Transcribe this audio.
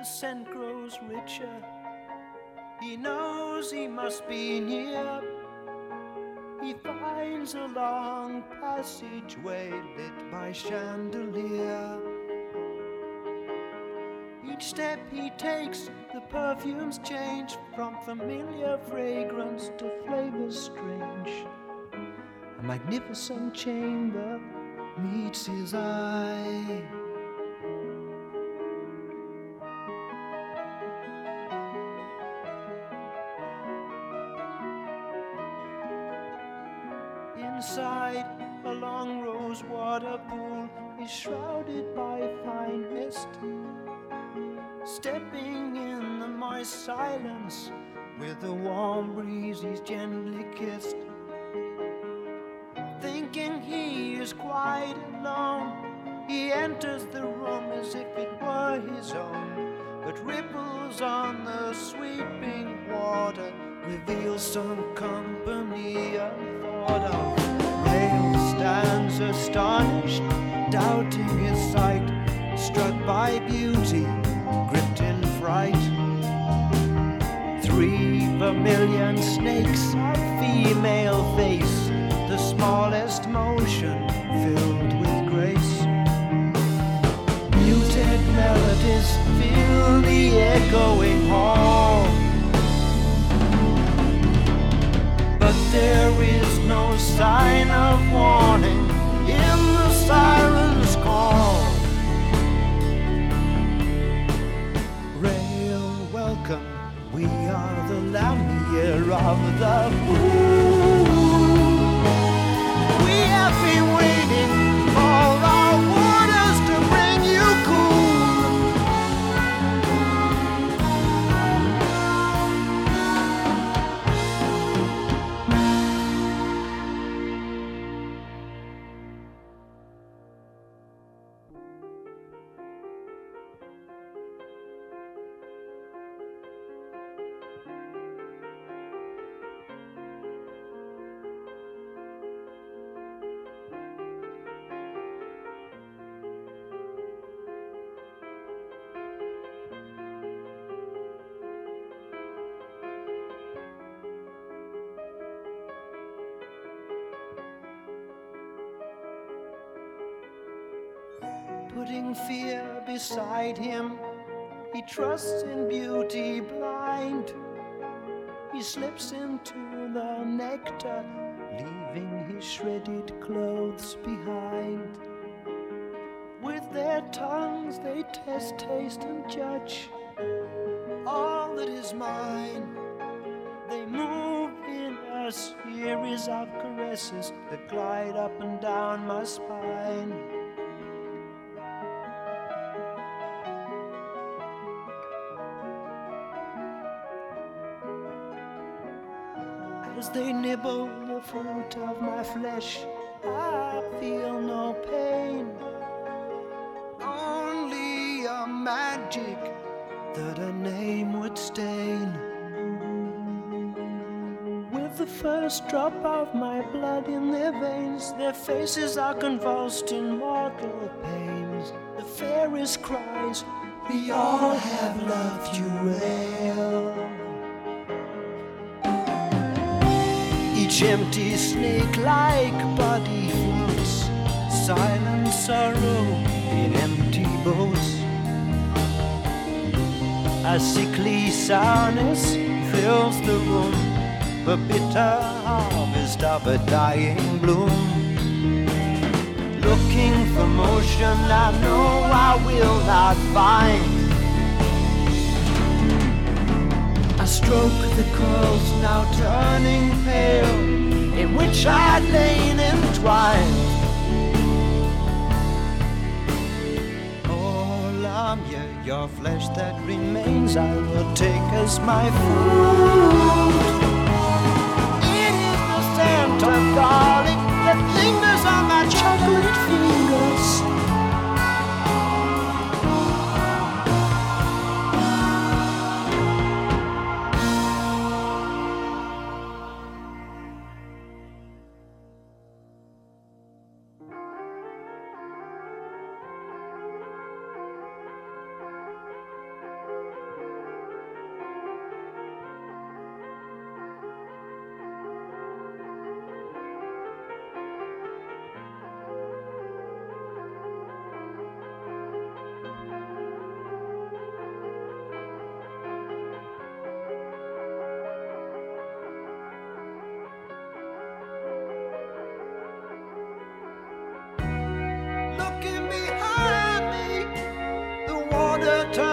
scent grows richer. He knows he must be near. He finds a long passageway lit by chandelier. Each step he takes, the perfumes change from familiar fragrance to flavors strange. A magnificent chamber meets his eye. Inside, a long rosewater pool is shrouded by fine mist. Stepping in the moist silence, with the warm breeze he's gently kissed. Thinking he is quite alone, he enters the room as if it were his own. But ripples on the sweeping water reveal some company unthought of. Rail stands astonished, doubting his sight, struck by beauty, gripped in fright. 3 vermilion snakes of female face, the smallest motion filled with grace. Muted melodies fill the echoing hall, but there is no sign of warning in the siren's call. Rail, welcome, we are the Lamia of the pool. We have been waiting for our waters to bring you cool. Putting fear beside him, he trusts in beauty blind. He slips into the nectar, leaving his shredded clothes behind. With their tongues they test, taste, and judge all that is mine. They move in a series of caresses that glide up and down my spine. As they nibble the fruit of my flesh, I feel no pain, only a magic that a name would stain. With the first drop of my blood in their veins, their faces are convulsed in mortal pains. The fairest cries, we all have loved you, Rail. Each empty snake-like body floats, silent sorrow in empty boats. A sickly sourness fills the room, a bitter harvest of a dying bloom. Looking for motion I know I will not find. I stroke the curls now turning pale, in which I'd lain entwined. Oh, Lamia, your flesh that remains I will take as my food. It is the scent of garlic that lingers on my chocolate fingers. water